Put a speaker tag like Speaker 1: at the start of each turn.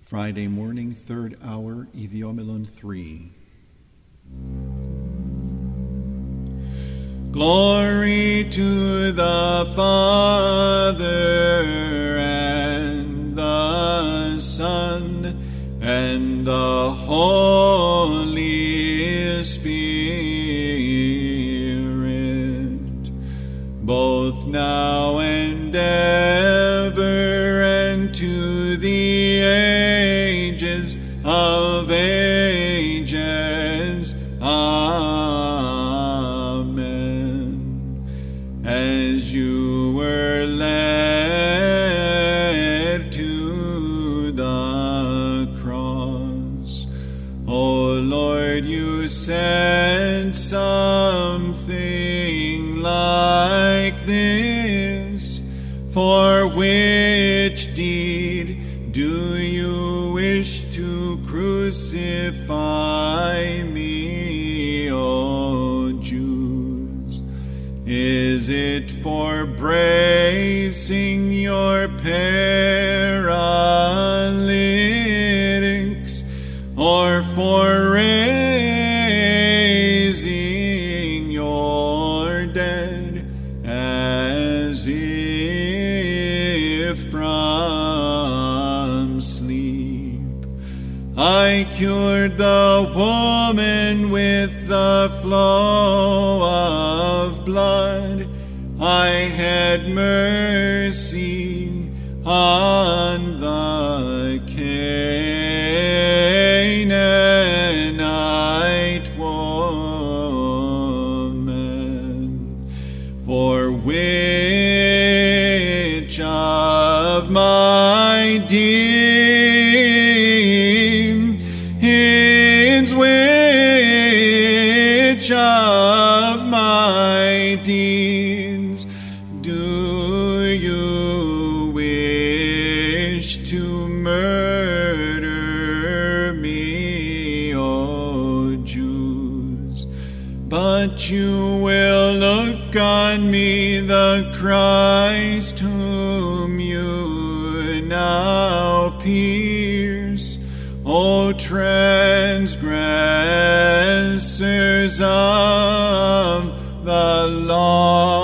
Speaker 1: Friday morning, 3rd hour, Iviomelon 3. Glory to the Father and the Son and the Holy Spirit, both now and ever, and to the ages of ages. Amen. As you were led to the cross, O Lord, you said something like this: for which deed do you wish to crucify me, O Jews? Is it for bracing your paralytics, or for raising your dead as if from sleep? I cured the woman with the flow of blood. I had mercy on the Canaanite woman. For which of my deeds, which of my deeds do you wish to murder me, O Jews? But you will look on me, the Christ whom you now pierce, O transgressors of the law.